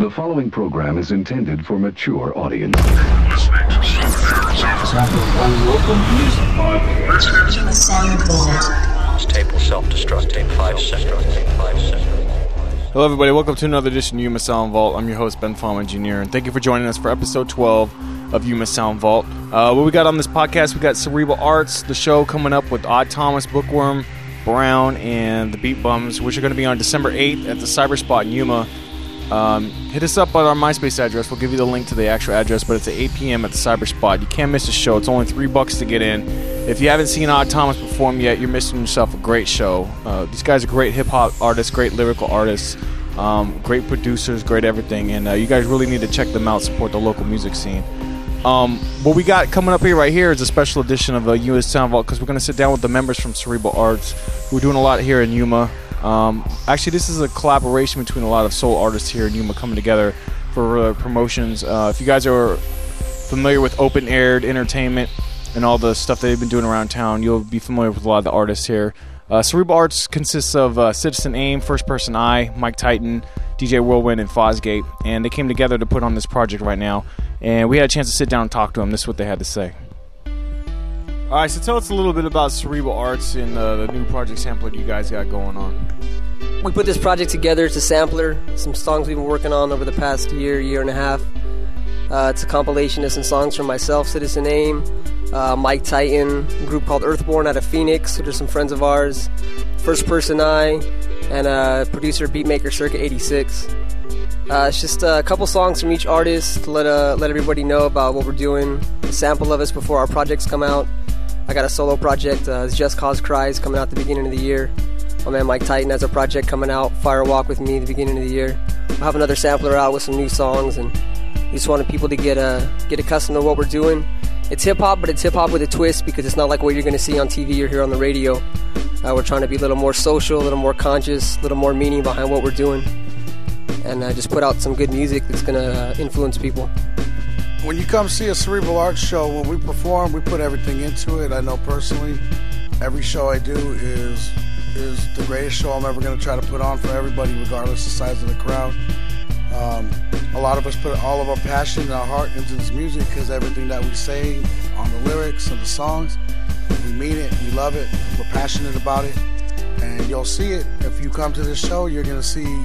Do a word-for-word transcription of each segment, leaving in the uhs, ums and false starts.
The following program is intended for mature audience. Listening to Southern One Local Music Podcast. Yuma Sound Vault. This tape will self-destruct in five seconds. Five seconds. Hello everybody, welcome to another edition of Yuma Sound Vault. I'm your host, Ben Fom, Engineer, and thank you for joining us for episode twelve of Yuma Sound Vault. Uh, what we got on this podcast, we got Cerebral Arts, the show coming up with Odd Thomas, Bookworm, Brown, and the Beat Bums, which are going to be on December eighth at the Cyberspot in Yuma. Um, hit us up at our MySpace address. We'll give you the link to the actual address, but it's at eight p.m. at the Cyberspot. You can't miss the show. It's only three bucks to get in. If you haven't seen Odd Thomas perform yet, you're missing yourself a great show. Uh, these guys are great hip-hop artists, great lyrical artists, um, great producers, great everything, and uh, you guys really need to check them out, support the local music scene. Um, what we got coming up here right here is a special edition of uh, Yuma Sound Vault, because we're going to sit down with the members from Cerebral Arts. We're doing a lot here in Yuma. Um, actually, this is a collaboration between a lot of soul artists here in Yuma coming together for uh, promotions. Uh, if you guys are familiar with Open Aired Entertainment and all the stuff they've been doing around town, you'll be familiar with a lot of the artists here. Uh, Cerebral Arts consists of uh, Citizen Aim, First Person Eye, Mike Titan, D J Whirlwind, and Fosgate, and they came together to put on this project right now, and we had a chance to sit down and talk to them. This is what they had to say. All right, so tell us a little bit about Cerebral Arts and uh, the new project sampler you guys got going on. We put this project together. It's a sampler, some songs we've been working on over the past year, year and a half. Uh, it's a compilation of some songs from myself, Citizen Aim, uh, Mike Titan, a group called Earthborn out of Phoenix, which are some friends of ours, First Person Eye, and uh, producer Beatmaker Circuit eighty-six. Uh, it's just a couple songs from each artist to let uh, let everybody know about what we're doing, a sample of us before our projects come out. I got a solo project, uh, it's Just Cause Cries, coming out at the beginning of the year. My man Mike Titan has a project coming out, Fire Walk with Me, at the beginning of the year. We'll have another sampler out with some new songs, and we just wanted people to get uh, get accustomed to what we're doing. It's hip-hop, but it's hip-hop with a twist, because it's not like what you're going to see on T V or hear on the radio. Uh, we're trying to be a little more social, a little more conscious, a little more meaning behind what we're doing, and uh, just put out some good music that's going to uh, influence people. When you come see a Cerebral Arts show, when we perform, we put everything into it. I know personally, every show I do is is the greatest show I'm ever going to try to put on for everybody, regardless of the size of the crowd. Um, a lot of us put all of our passion and our heart into this music, because everything that we say on the lyrics and the songs, we mean it, we love it, we're passionate about it, and you'll see it. If you come to this show, you're going to see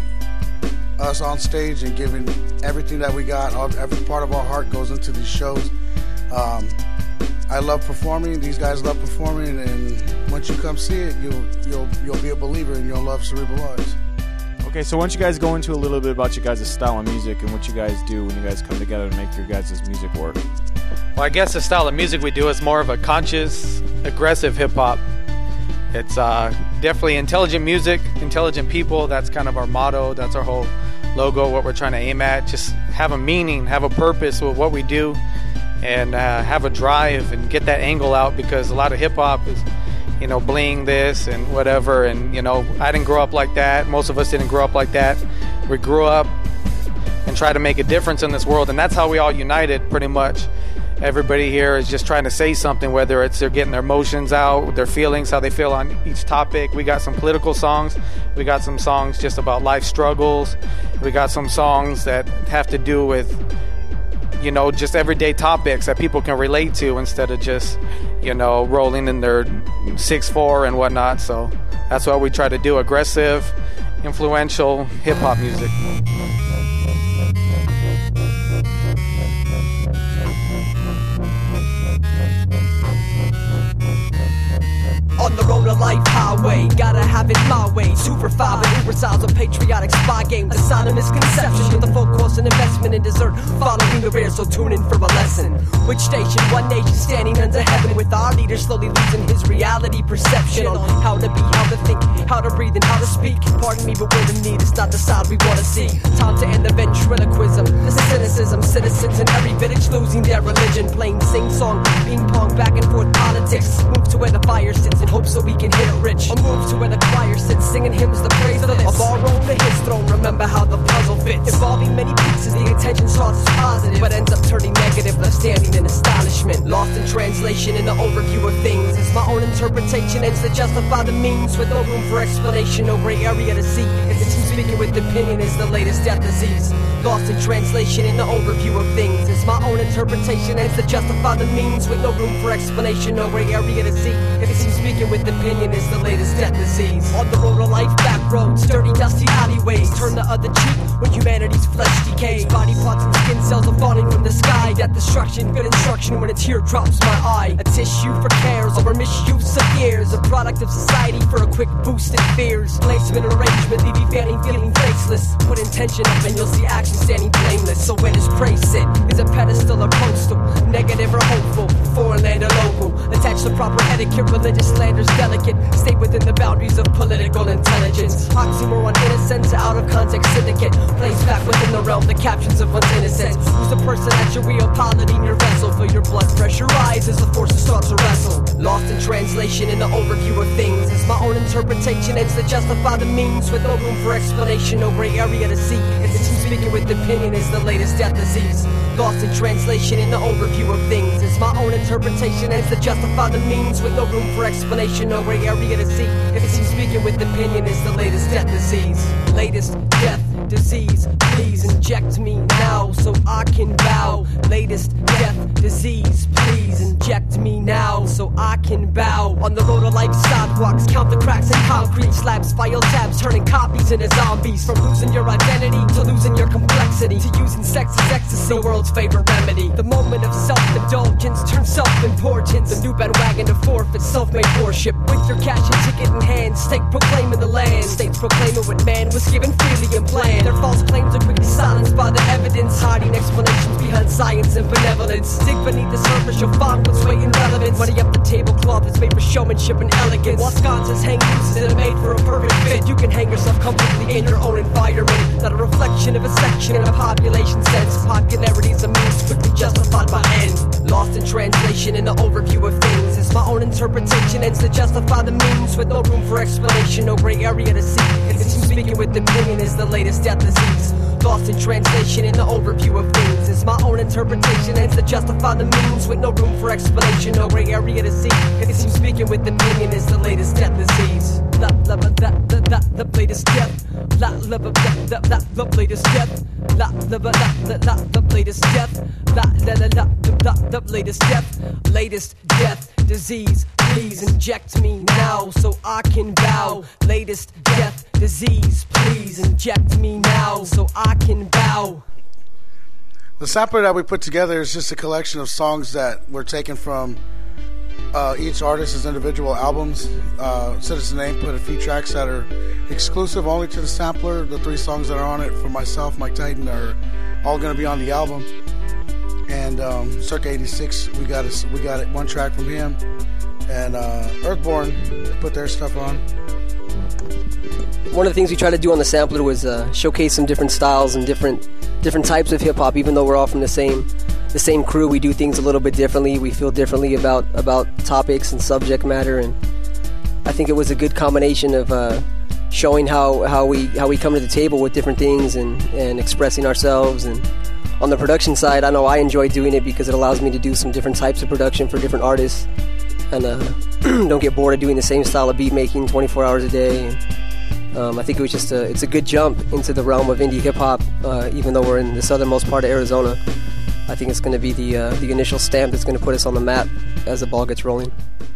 us on stage and giving everything that we got. Every part of our heart goes into these shows. Um, I love performing. These guys love performing, and once you come see it, you'll you'll you'll be a believer, and you'll love Cerebral Arts. Okay, so why don't you guys go into a little bit about your guys' style of music and what you guys do when you guys come together to make your guys' music work? Well, I guess the style of music we do is more of a conscious, aggressive hip-hop. It's uh, definitely intelligent music, intelligent people. That's kind of our motto. That's our whole logo, what we're trying to aim at. Just have a meaning, have a purpose with what we do, and uh, have a drive and get that angle out, because a lot of hip-hop is, you know, bling this and whatever. And, you know, I didn't grow up like that. Most of us didn't grow up like that. We grew up and try to make a difference in this world, and that's how we all united pretty much. Everybody here is just trying to say something, whether it's they're getting their emotions out, their feelings, how they feel on each topic. We got some political songs. We got some songs just about life struggles. We got some songs that have to do with, you know, just everyday topics that people can relate to, instead of just, you know, rolling in their six four and whatnot. So that's what we try to do, aggressive, influential hip-hop music. On the road to life highway, gotta have it my way. Super five and Uber styles, a patriotic spy game. The sign of misconception with the full course and investment in dessert. Following the rear, so tune in for a lesson. Which station? One nation standing under heaven, with our leader slowly losing his reality perception on how to be, how to think, how to breathe, and how to speak. Pardon me, but we're in need. It's not the side we wanna see. Time to end the ventriloquism, the cynicism. Citizens in every village losing their religion, playing sing-song, ping pong, back and forth politics. Move to where the fire sits and hope so we can hit it rich. Or move to where the choir sits, singing hymns to praise the list. Of our own to his throne, remember how the puzzle fits. Involving many pieces, the attention starts positive, but ends up turning negative, left standing in astonishment. Lost in translation in the overview of things. It's my own interpretation, ends to justify the means, with no room for explanation, no gray area to see. It's the team speaking with opinion is the latest death disease. Lost in translation in the overview of things. It's my own interpretation aims to justify the means with no room for explanation, no gray area to see. If it seems speaking with opinion is the latest death disease. On the road of life, back roads, dirty, dusty alleyways. Turn the other cheek when humanity's flesh decays. Body parts and skin cells are falling from the sky. Death destruction, good instruction when a tear drops my eye. A tissue for cares over misuse of years. A product of society for a quick boost in fears. Placement and arrangement leave you fanning, feeling faceless. Put intention up and you'll see action standing blameless. So where does praise sit? Is a pedestal or postal? Negative or hopeful? Foreign land or local? Attached to proper etiquette, religious slander's delicate. Stay within the boundaries of political intelligence. Oxymoron innocence, out of context syndicate. Placed back within the realm, the captions of one's innocence. Who's the person at your wheel piloting your vessel? For your blood pressure rises, the forces start to wrestle. Lost in translation in the overview of things. It's my own interpretation aims to justify the means with no room for explanation, no gray area to see. If it's speaking with opinion is the latest death disease. Lost in translation in the overview of things. It's my own interpretation aims to justify the means with no room for explanation, no gray area to see. If it seems speaking with opinion is the latest death disease. Latest death disease. Please inject me now so I can bow. Latest death disease. Please inject me now so I can bow. On the road of life sidewalks, count the cracks in concrete slabs, file tabs, turning copies into zombies. From losing your identity to losing your complexity, to using sex as ecstasy, the world's favorite remedy. The moment of self-indulgence turns self-importance. The new bandwagon to forfeit self-made worship. With your cash and ticket in hand, stake proclaiming the land. States proclaiming what man was given freely and planned. Their false claims are quickly silenced by the evidence, hiding explanations behind science and benevolence. Dig beneath the surface, you'll find what's weighing relevance. Money up the tablecloth is made for showmanship and elegance. While sconces hang loose that are made for a perfect fit. You can hang yourself comfortably in your own environment. Not a reflection of a section in a population sense. Popularity is a means quickly justified by end. Lost in translation in the overview of things. It's my own interpretation ends to justify the means with no room for explanation, no gray area to see. If it's speaking with opinion is the latest death disease. Lost in translation in the overview of things. It's my own interpretation ends to justify the means with no room for explanation, no gray area to see. If it's speaking with opinion is the latest death disease. La la la la la the latest death. La la la la la the latest death. La la la la la the latest death. La la la la la the latest death. Latest death disease. Please inject me now so I can bow. Latest death disease. Please inject me now so I can bow. The sampler that we put together is just a collection of songs that were taken from uh, each artist's individual albums. Uh, Citizen Aim put a few tracks that are exclusive only to the sampler. The three songs that are on it for myself, Mike Titan, are all going to be on the album. And um, Circa eighty-six, we got a, we got one track from him. And uh, Earthborn put their stuff on. One of the things we tried to do on the sampler was uh, showcase some different styles and different different types of hip hop. Even though we're all from the same the same crew, we do things a little bit differently. We feel differently about about topics and subject matter, and I think it was a good combination of uh, showing how, how we how we come to the table with different things and, and expressing ourselves. And on the production side, I know I enjoy doing it because it allows me to do some different types of production for different artists, and uh, don't get bored of doing the same style of beat making twenty-four hours a day. And, Um, I think it was just a, it's a good jump into the realm of indie hip-hop, uh, even though we're in the southernmost part of Arizona. I think it's going to be the uh, the initial stamp that's going to put us on the map as the ball gets rolling.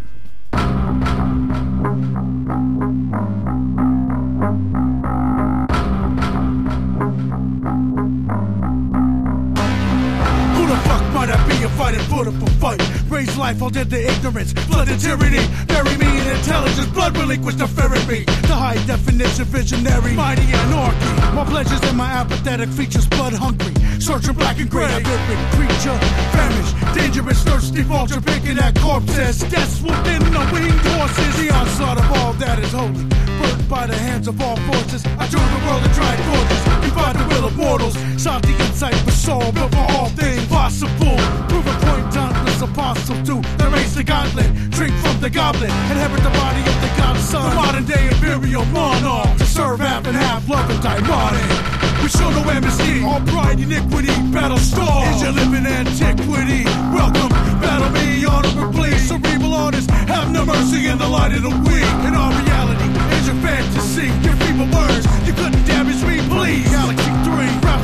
Who the fuck might I be? I'm fighting for the fight. Raise life, all dead to ignorance. Blood and tyranny. Bury me in intelligence. Blood relinquished to ferret me. The high definition visionary. Mighty anarchy. My pleasures and my apathetic features. Blood hungry. Searching black and gray. A living creature. Famished. Dangerous. Thirsty. Vulture picking at corpses. Deaths within the winged horses. The onslaught of all that is holy. Burnt by the hands of all forces. I join the world and try forges. Divide the will of mortals. Sought the insight for soul. But for all things possible. Prove a point dauntless apostle to the race the gauntlet. Drink from the goblet. Inherit the body of the godson. The modern day imperial monarch. To serve half and half. Love and demonic. We show no amnesty. All pride, iniquity. Battle star. Is your living antiquity. Welcome. Battle me. Honor please. Cerebral artists. Have no mercy in the light of the weak. In our reality. Is your fantasy. Your feeble words. You couldn't damage me, please. Galaxy three. Routes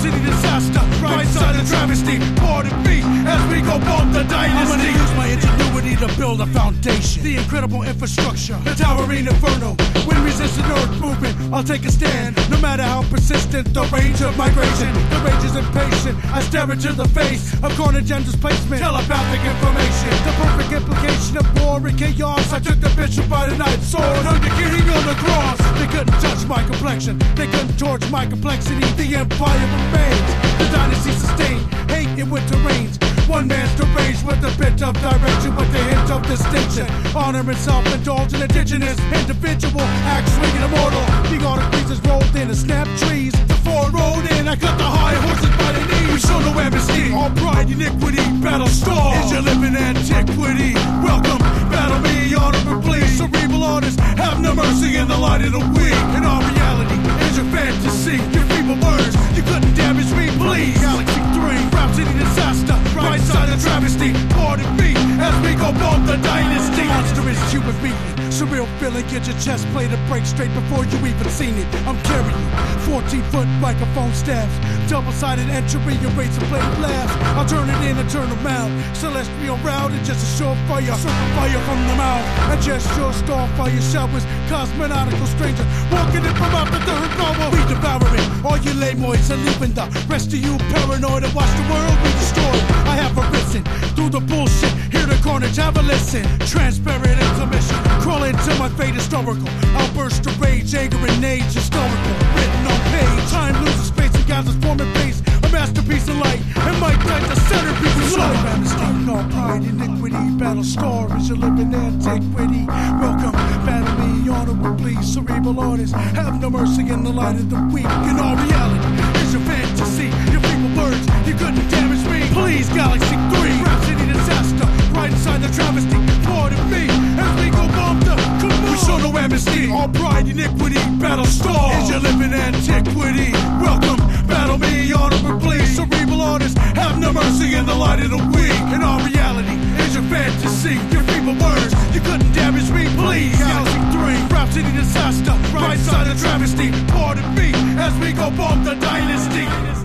Rhapsody disaster, right side of travesty. Pardon me as we go bump the dynasty. I'm gonna use my ingenuity to build a foundation. The incredible infrastructure, the towering inferno. When resisting earth movement, I'll take a stand. No matter how persistent the range of migration, the rage is impatient. I stare into the face of carnage and displacement. Telepathic information, the perfect implication of war and chaos. I took the bishop by the knife sword, hung the king on the cross. They couldn't touch my complexion, they couldn't torch my complexity. The empire remains, the dynasty sustained. Hate in winter rains. One man's deranged with a bit of direction, with a hint of distinction. Honor and self-indulge an indigenous individual, act swinging immortal. The autumn breezes rolled in and snapped trees. The four rolled in, I cut the high horses by the knees. We show no amnesty, all pride, iniquity, battle star. Is your living antiquity? Welcome, battle me, honorably. Cerebral artists have no mercy in the light of the weak. In our reality, is your fantasy, your feeble words. You couldn't damage me, please. Galaxy three, Rhapsody disaster, right side of travesty. Pardon me as we go bump the dynasty. Monstrous human being, surreal feeling, get your chest plate to break straight before you even seen it. I'm carrying fourteen foot microphone staffs, double-sided entry, your razor blade blast. I'll turn it in and turn them out. Celestial route and just a surefire, fire from the mouth. And just your starfire showers, cosmonautical stranger walking in from out the third power. We devour it, all you layboys are leaving the rest of you paranoid and watch the world be destroyed. I have arisen through the bullshit, hear the carnage, have a listen. Transparent intermission, crawl into my fate historical. I'll burst of rage, anger and age, historical. Written on page, time loses space and gathers form and face. A masterpiece of light, and might like the centerpiece of light. Amnesty, all pride, iniquity, battle star is your living antiquity. Welcome, battle me, honorably. Cerebral artists have no mercy in the light of the weak. In our reality, is your fantasy, your feeble words. You couldn't damage me. Please, Galaxy three, Rhapsody disaster, right inside the travesty. Pardon me as we go bump the. Come on. We show no amnesty, all pride, iniquity, battle star is your living antiquity. Welcome, battle me, honorably. Cerebral artists have no mercy in the light of the weak. In our reality, is your fantasy, your feeble words. You couldn't damage me, please. Galaxy three, Rhapsody disaster, right side of travesty. Pardon me as we go bump the dynasty.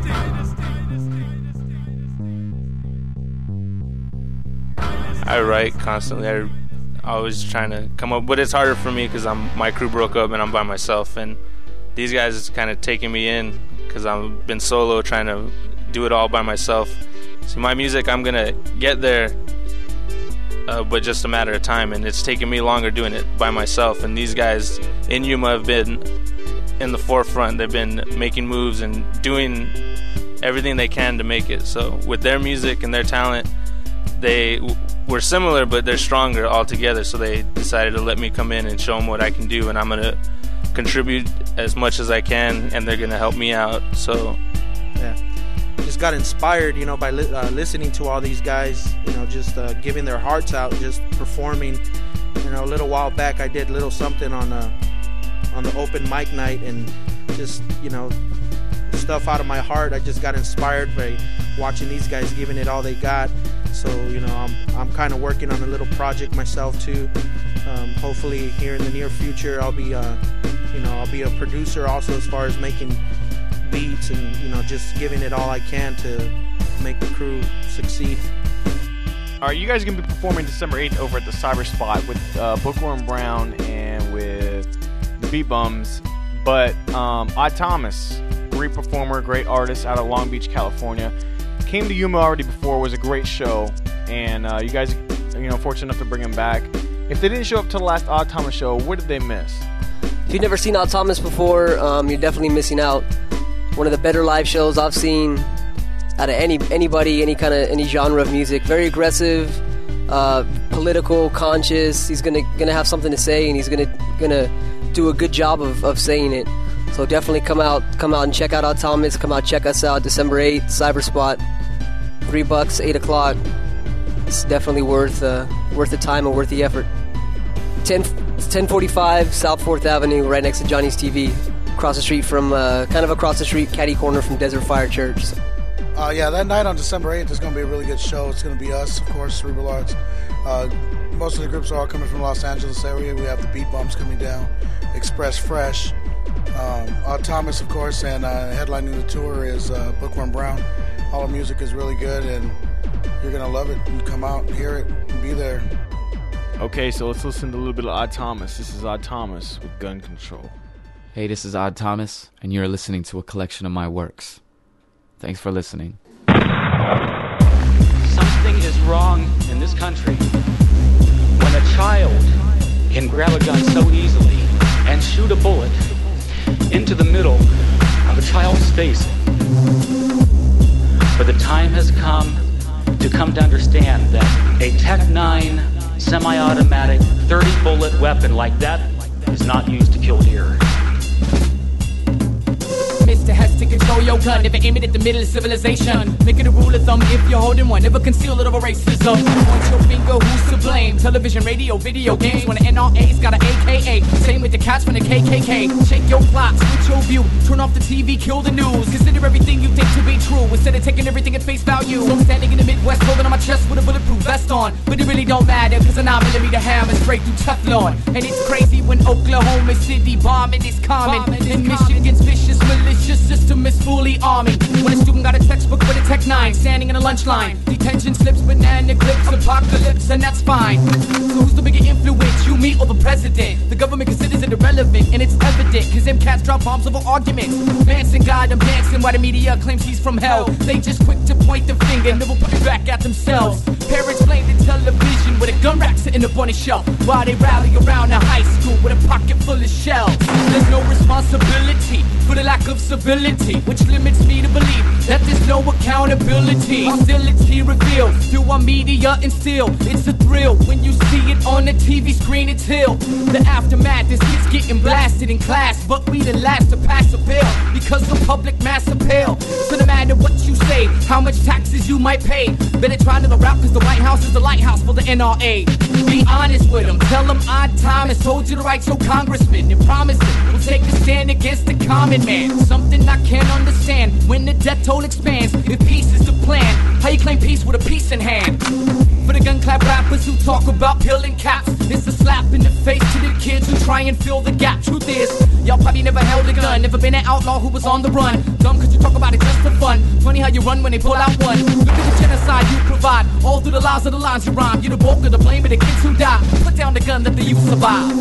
I write constantly. I always trying to come up, but it's harder for me because I'm my crew broke up and I'm by myself, and these guys is kind of taking me in because I've been solo trying to do it all by myself. So my music, I'm gonna get there, uh, but just a matter of time, and it's taking me longer doing it by myself. And these guys in Yuma have been in the forefront. They've been making moves and doing everything they can to make it. So with their music and their talent, they were similar, but they're stronger all together. So they decided to let me come in and show them what I can do, and I'm gonna contribute as much as I can, and they're gonna help me out. So yeah, just got inspired, you know, by li- uh, listening to all these guys, you know, just uh, giving their hearts out, just performing. You know, a little while back, I did a little something on uh, on the open mic night, and just, you know, stuff out of my heart. I just got inspired by watching these guys giving it all they got. So, you know, I'm I'm kind of working on a little project myself too. Um, hopefully, here in the near future, I'll be, uh, you know, I'll be a producer also, as far as making beats and, you know, just giving it all I can to make the crew succeed. All right, you guys are going to be performing December eighth over at the Cyber Spot with uh, Bookworm Brown and with the Beat Bums. But um, Odd Thomas, great performer, great artist out of Long Beach, California, came to Yuma already before. Was a great show, and uh, you guys, you know, fortunate enough to bring him back. If they didn't show up to the last Odd Thomas show, what did they miss? If you've never seen Odd Thomas before, um, you're definitely missing out. One of the better live shows I've seen out of any anybody, any kind of any genre of music. Very aggressive, uh, political, conscious. He's gonna gonna have something to say, and he's gonna gonna do a good job of, of saying it. So definitely come out, come out and check out Odd Thomas. Come out, check us out. December eighth, Cyber Spot. Three bucks, eight o'clock. It's definitely worth uh, worth the time and worth the effort. ten, ten forty-five South Fourth Avenue, right next to Johnny's T V. Across the street from, uh, kind of across the street, catty corner from Desert Fire Church. So. Uh, yeah, that night on December eighth is going to be a really good show. It's going to be us, of course, Cerebral Arts. Uh, most of the groups are all coming from Los Angeles area. We have the Beat Bums coming down, Express Fresh, Um, Odd Thomas, of course, and uh, headlining the tour is uh, Bookworm Brown. All the music is really good, and you're going to love it. You come out, hear it, and be there. Okay, so let's listen to a little bit of Odd Thomas. This is Odd Thomas with Gun Control. Hey, this is Odd Thomas, and you're listening to a collection of my works. Thanks for listening. Something is wrong in this country when a child can grab a gun so easily and shoot a bullet into the middle of a child's face. But the time has come to come to understand that a Tech nine semi-automatic thirty bullet weapon like that is not used to kill deer. Mister has to control your gun, never aim it at the middle of civilization. Make it a rule of thumb if you're holding one, never conceal it over racism. Point your finger, who's to blame? Television, radio, video games. When the N R A's got an A K A, same with the cats from the K K K. Shake your clock, switch your view, turn off the T V, kill the news. Consider everything you think to be true, instead of taking everything at face value. So I'm standing in the Midwest, holding on my chest with a bulletproof vest on. But it really don't matter, cause a nine millimeter hammer straight through Teflon. And it's crazy when Oklahoma City bombing is common. And Michigan's vicious malicious system is fully arming. When a student got a textbook with a Tech nine, standing in a lunch line, detention slips, banana clips, apocalypse, and that's fine. So who's the bigger influence, you, me, or the president? The government considers it irrelevant, and it's evident, cause them cats drop bombs over arguments. Manson got them dancing while the media claims he's from hell. They just quick to point the finger, never put it back at themselves. Parents blame the television with a gun rack sitting up on a shelf, while they rally around a high school with a pocket full of shells. There's no responsibility for the lack of civility, which limits me to believe that there's no accountability. Hostility revealed through our media and still it's a thrill when you see it on the T V screen. It's hill. The aftermath is kids getting blasted in class, but we the last to pass a bill because the public mass appeal. So no matter what you say, how much taxes you might pay, better try to the route cause the White House is the lighthouse for the N R A. Be honest with them, tell them Odd Thomas told you to write your congressman and promise him we'll take a stand against the common man. Something I can't understand when the death toll expands. If peace is the plan, how you claim peace with a peace in hand? For the gun clap rappers who talk about peeling caps, it's a slap in the face to the kids who try and fill the gap. Truth is, y'all probably never held a gun, never been an outlaw who was on the run. Dumb cause you talk about it just for fun. Funny how you run when they pull out one. Look at the genocide you provide, all through the lies of the lines you rhyme. You're the bulk of the blame of the kids who die. Put down the gun, let the youth survive.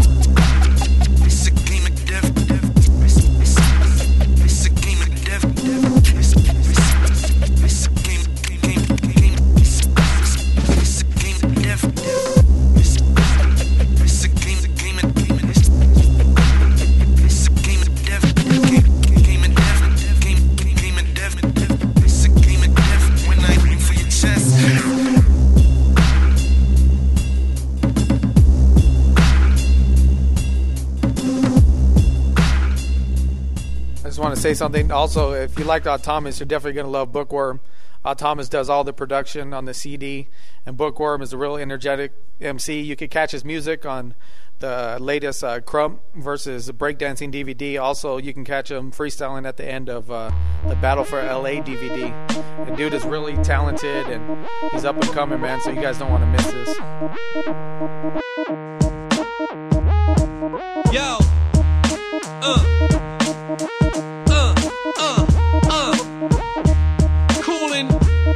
Want to say something also. If you liked Odd Thomas, you're definitely going to love Bookworm. Odd Thomas does all the production on the C D, and Bookworm is a real energetic M C. You can catch his music on the latest uh, Crump versus Breakdancing D V D. Also, you can catch him freestyling at the end of uh, the Battle for L A D V D. The dude is really talented, and he's up and coming, man, so you guys don't want to miss this. Yo, uh Uh, uh, uh, coolin'.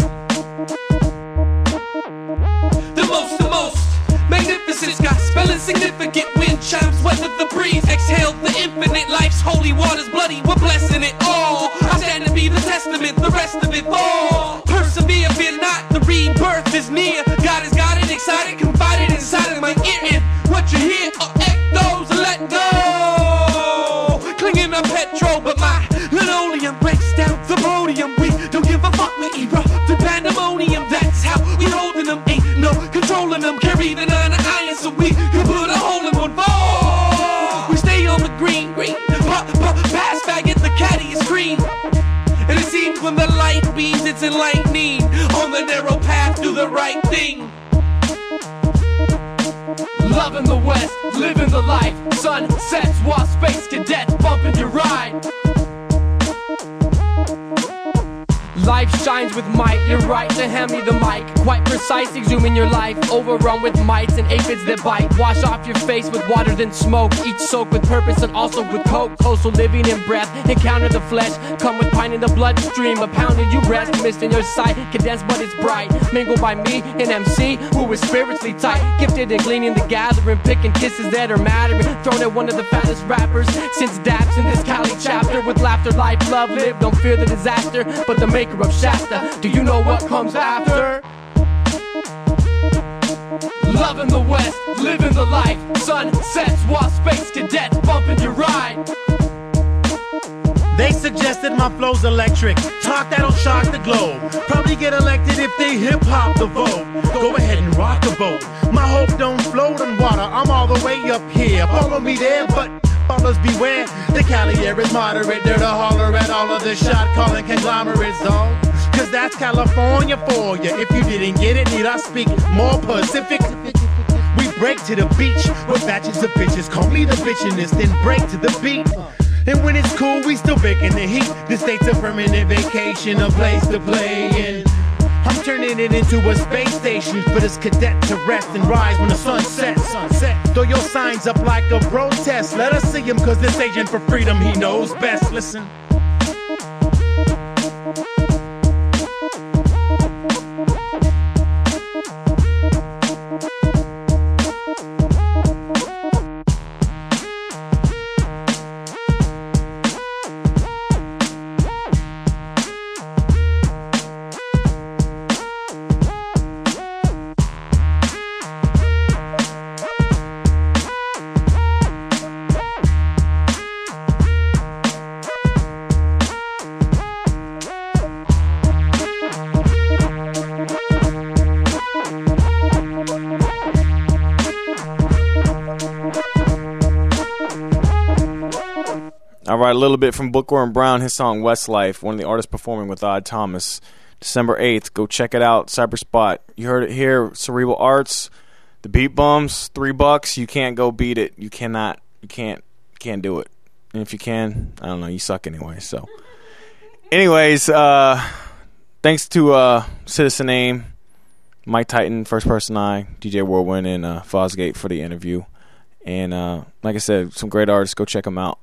The most, the most magnificent sky, spelling significant wind chimes, weather the breeze, exhale the infinite life's holy waters, bloody, we're blessing it all. I stand to be the testament, the rest of it all. Persevere, fear not, the rebirth is near. God has got it, excited, confided inside of my ear. And what you hear are echoes, let go. Clinging on petrol, but my linoleum breaks down the podium. We don't give a fuck, we erupted pandemonium. That's how we holding them, ain't no controlling them. Carry the nine of iron so we can put a hole in one ball. We stay on the green, green, pop, pop, pass faggot, the caddy is green. And it seems when the light beams, it's enlightening. On the narrow path, do the right thing. Loving the West, living the life. Sunsets while space cadets bumping your ride. Life shines with might, you're right to hand me the mic. Quite precise, exhuming your life. Overrun with mites and aphids that bite. Wash off your face with water then smoke. Each soak with purpose and also with coke. Coastal living in breath, encounter the flesh. Come with pine in the bloodstream. A pound and you rest, mist in your sight. Condensed but it's bright. Mingled by me, an M C who is spiritually tight. Gifted in gleaning the gathering. Picking kisses that are mattering. Thrown at one of the fattest rappers since Daps in this Cali chapter. With laughter, life, love, live. Don't fear the disaster, but the maker of Shasta. Do you know what comes after? Love in the West, living the life. Sun sets while space cadets bumping your ride. They suggested my flow's electric. Talk that'll shock the globe. Probably get elected if they hip-hop the vote. Go ahead and rock the boat. My hope don't float on water. I'm all the way up here. Follow me there, but followers beware. The Cali air is moderate. They're to holler at all of the shot-calling conglomerates, dog. Cause that's California for ya. If you didn't get it, need I speak more Pacific? We break to the beach with batches of bitches. Call me the bitchinest, then break to the beat. And when it's cool, we still baking the heat. The state's a permanent vacation, a place to play in. I'm turning it into a space station for this cadet to rest and rise when the sun sets. Sunset. Throw your signs up like a protest. Let us see him, cause this agent for freedom, he knows best. Listen. All right, a little bit from Bookworm Brown, his song Westlife, one of the artists performing with Odd Thomas. December eighth, go check it out, Cyberspot. You heard it here, Cerebral Arts, the Beat Bums, three bucks, you can't go beat it. You cannot, you can't, you can't do it. And if you can, I don't know, you suck anyway, so. Anyways, uh, thanks to uh, Citizen AIM, Mike Titan, First Person Eye, D J Whirlwind, and uh, Fosgate for the interview. And uh, like I said, some great artists, go check them out.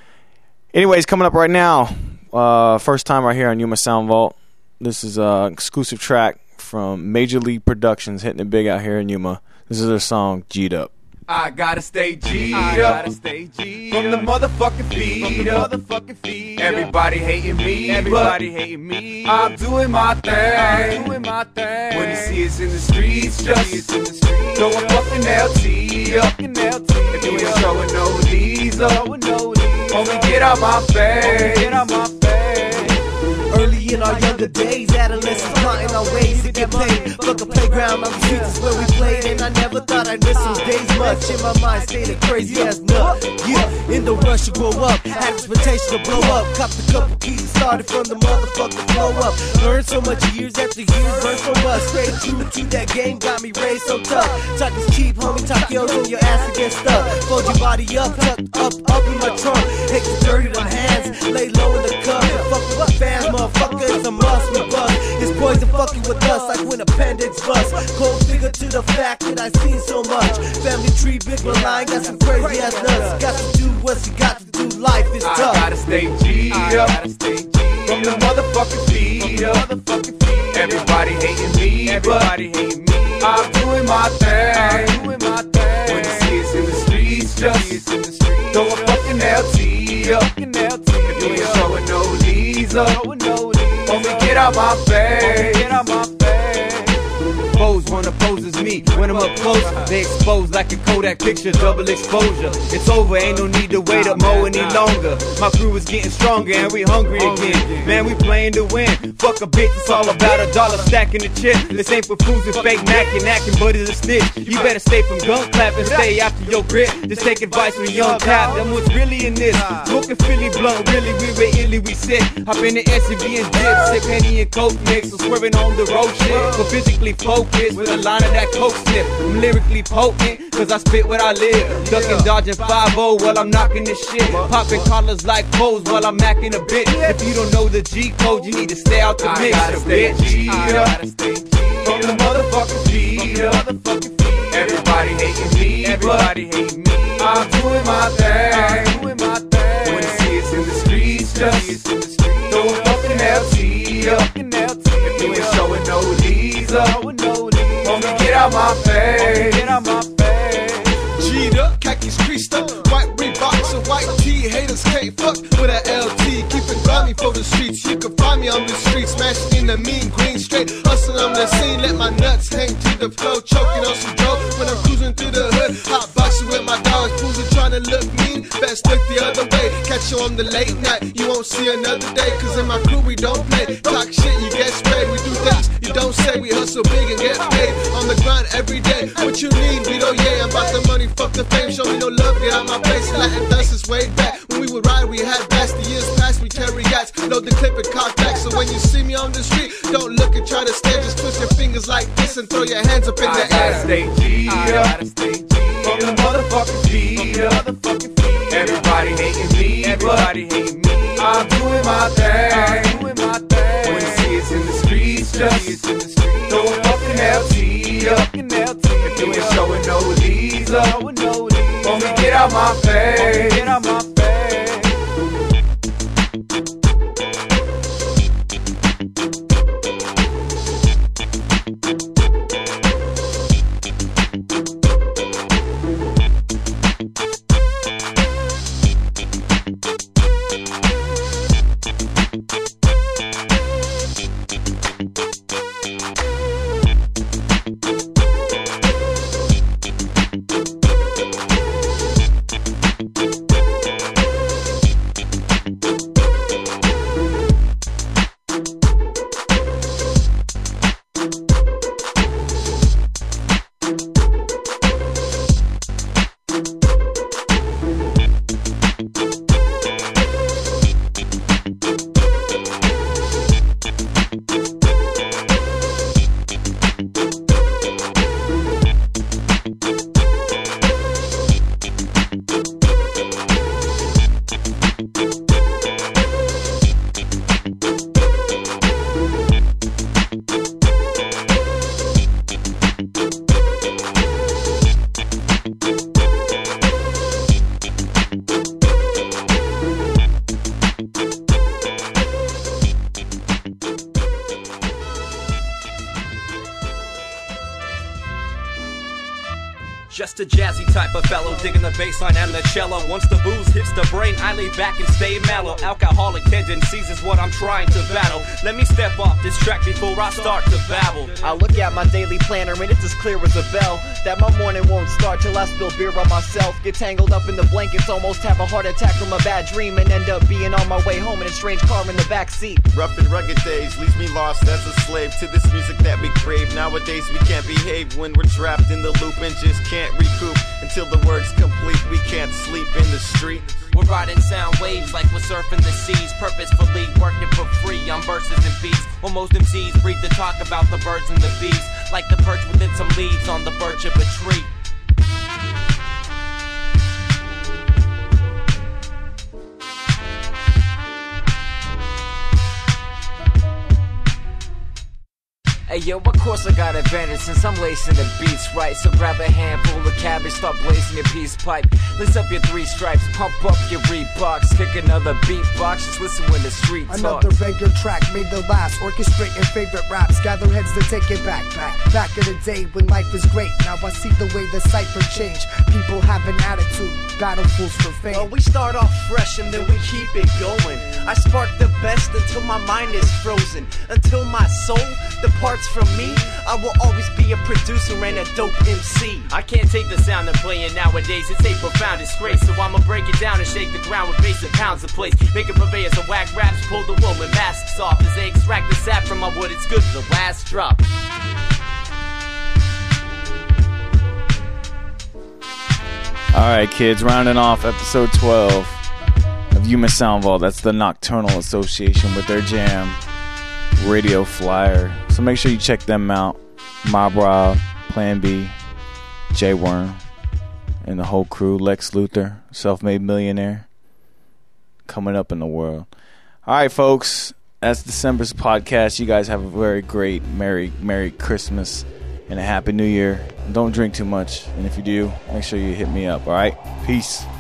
Anyways, coming up right now, uh, first time right here on Yuma Sound Vault. This is an exclusive track from Major League Productions, hitting it big out here in Yuma. This is their song, G'd Up. I gotta stay G'd I up gotta stay G'd from the up. motherfucking feed up. Motherfucking feed Everybody hating me, Everybody but hating me. I'm doing my thing. I'm doing my thing. When you see us in the streets, just in the streets, throw a fucking L T up. fucking L T If you ain't showing no D's up, Showing no D's homie, get out my face. Get out my face. Early in our younger days, adolescents plotting our ways to get paid. Fuck a playground on the streets is where we played, and I never thought I'd miss those days much. In my mind, stayed a crazy ass nut. Yeah, in the rush to grow up, had expectation to blow up. Copped a couple keys, started from the motherfucking flow up. Learned so much years after years, learned from us. Stayed true to that game, got me raised so tough. Talk is cheap, homie, talk yours and your ass against stuff. Fold your body up, tucked up, up in my trunk. Take the dirty to my hands, lay low in the cup. Fuck with the fans, motherfucker, it's a must, we bust. It's poison fucking with us like when appendix bust. Cold figure to the fact that I seen so much. Family tree, big line, got some crazy ass nuts. Got to do what you got to do, life is I tough. gotta stay G'd up from the motherfucking feed up. Everybody hating me, Everybody but hating me. I'm doing my thing. I'm doing my thing. When you see us in the streets, just in the streets, throw a fucking L T up. fucking L T If you ain't showing no D's up, Showing no D's homie, get out my face. Get out my face. Foes wanna pose as me. When I'm up close, they expose like a Kodak picture, double exposure. It's over, ain't no need to wait up more any longer. My crew is getting stronger and we hungry again. Man, we playing to win. Fuck a bitch, it's all about a dollar stacking the chip. This ain't for fools with fake macking, acting, but it's a snitch. You better stay from gun clapping, stay after your grip. Just take advice from young tap. Them what's really in this. Smoking Philly blunt, really, we were illy, we sick. Hop in the S U V and dip, sip Henny and Coke mix. So swerving on the road shit, so physically focused. fist with a line of that coke sniff. I'm lyrically potent, cause I spit what I live. Ducking, dodging five oh while I'm knocking this shit. Popping collars like foes while I'm macking a bit. If you don't know the G code, you need to stay out the I mix. gotta stay G, I gotta stay G. From the motherfucking G, motherfucking feet. Everybody hating me, everybody hating me. I'm doing my thing. I'm doing my thing. When you see it's in the streets, just throw a fucking L T up. If you ain't showing no leads up, homie, get out my face. Get out my face. G'd up, khakis creased up, white Reeboks and white tee. Haters can't fuck with that L T. Keep it grimy for the streets. You can find me on the streets, smashing in the mean green, straight hustling on the scene. Let my nuts hang to the floor, choking on some dope when I'm cruising through the hood. Hot boxing with my dogs, fools are trying to look mean. Best look the other way. Catch you on the late night, you won't see another day. Cause in my crew we don't play. Talk shit, you get sprayed. We do things you don't say. We hustle big and get paid. On the grind every day. What you need, we don't yeah. I'm about the money, fuck the fame. Show me no love, get out my face. Latin dust is way back. When we would ride, we had bats. The years past, we carry gats. Load the clip and cock back. So when you see me on the street, don't look and try to stare. Just twist your fingers like this and throw your hands up in the I gotta air. stay G, I gotta stay G. From the motherfucking G, motherfucking feet. Everybody hating me, everybody hating me. I'm doing my thing. I'm doing my thing. When you see it's in the streets, just throw a fucking L T up. If you ain't showing no leads up, homie, get out my face. Get out my face. Just a jazzy type of fellow, digging the bassline and the cello. Once the booze hits the brain, I lay back and stay mellow. Alcoholic tendencies is what I'm trying to battle. Let me step off this track before I start to babble. I look at my daily planner and it's as clear as a bell that my morning won't start till I spill beer on myself. Get tangled up in the blankets, almost have a heart attack from a bad dream, and end up being on my way home in a strange car in the backseat. Rough and rugged days leaves me lost as a slave to this music that we crave. Nowadays we can't behave when we're trapped in the loop and just can't recoup until the work's complete. We can't sleep in the street. We're riding sound waves like we're surfing the seas, purposefully working for free on verses and beats. Well, most M Cs breathe to talk about the birds and the bees, like the perch within some leaves on the birch of a tree. Hey yo, of course I got advantage since I'm lacing the beats right. So grab a handful of cabbage, start blazing your peace pipe. List up your three stripes, pump up your Reeboks, kick another beatbox, just listen when the street talks. Another banger track made the last, orchestrating favorite raps. Gather heads to take it back, back. Back in the day when life was great, now I see the way the cipher changed. People have an attitude, battle fools for fame. Well, we start off fresh and then we keep it going. I spark the best until my mind is frozen. Until my soul departs from me, I will always be a producer and a dope M C. I can't take the sound I'm playing nowadays, it's a profound disgrace. So I'ma break it down and shake the ground with bass and pounds of place. Making purveyors of whack raps, pull the wool and masks off as they extract the sap from my wood. It's good to the last drop. Alright kids, rounding off episode twelve of Yuma Sound Vault. That's the Nocturnal Association with their jam Radio Flyer. So make sure you check them out. Mob Rob, Plan B, J Worm, and the whole crew. Lex Luthor, self-made millionaire, coming up in the world. All right, folks, that's December's podcast. You guys have a very great Merry Merry Christmas and a Happy New Year. Don't drink too much, and if you do, make sure you hit me up. All right, peace.